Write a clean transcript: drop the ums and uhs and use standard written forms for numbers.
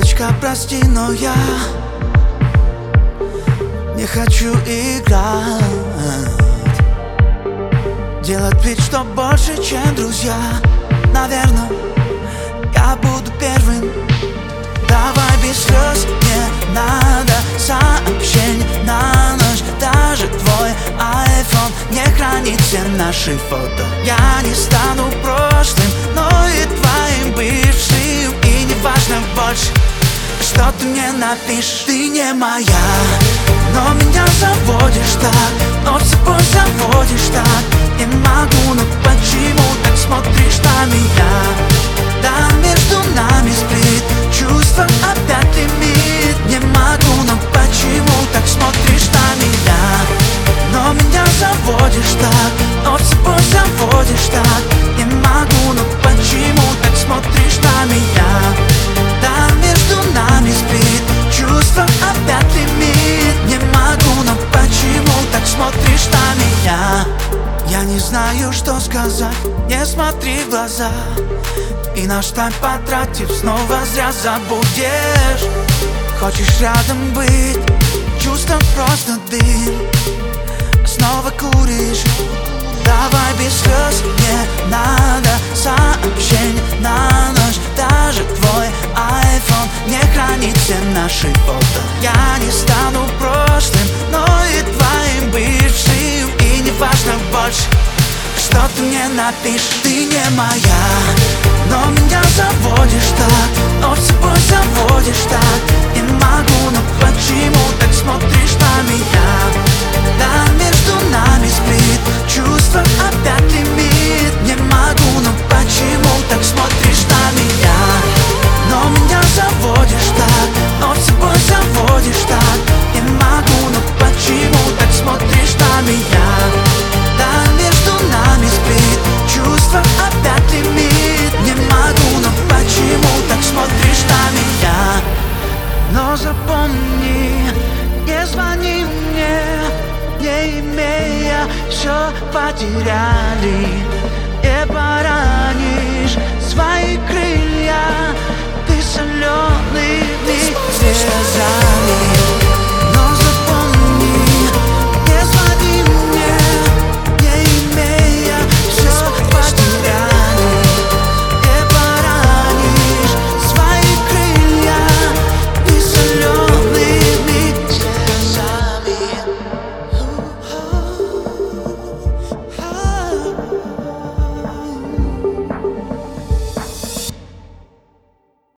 Девочка, прости, но я не хочу играть, делать вид, что больше, чем друзья. Наверное, я буду первым. Давай без слез, не надо сообщений на ночь. Даже твой iPhone не хранит все наши фото. Я не стану прошлым, но и твоим бывшим. И не важно больше, что ты мне напишешь. Ты не моя, но меня заводишь так, но с собой заводишь так. Не могу, но почему так смотришь на меня? Да, между нами сплит, чувства опять лимит. Не могу, но почему так смотришь на меня? Но меня заводишь так, но с собой заводишь так. Не могу, но почему так смотришь на меня? Да, между нами сплит, чувства опять лимит. Не могу, но почему так смотришь на меня? Я не знаю, что сказать, не смотри в глаза. И наш тайм потратив, снова зря забудешь. Хочешь рядом быть, чувством просто дым. Снова куришь, давай без слез, не надо сообщений на ночь. Даже твой iPhone не хранит все наши фото. Я не стану прошлым, но и твоим бывшим. И не важно больше, что ты мне напишешь. Ты не моя, но меня заводишь так, но с собой заводишь так. Не могу, но почему так смотришь на меня? Да, между нами сплит, чувства опять лимит. Не могу, но почему так смотришь на меня? Но меня заводишь так, но с собой заводишь так. Не могу, но почему так смотришь на меня? Да, между нами сплит, чувства опять лимит. Не могу, но почему так смотришь на меня? Но запомни, не звони мне, не имея, все потеряли. Не поранишь свои крылья, ты соленый, не связали.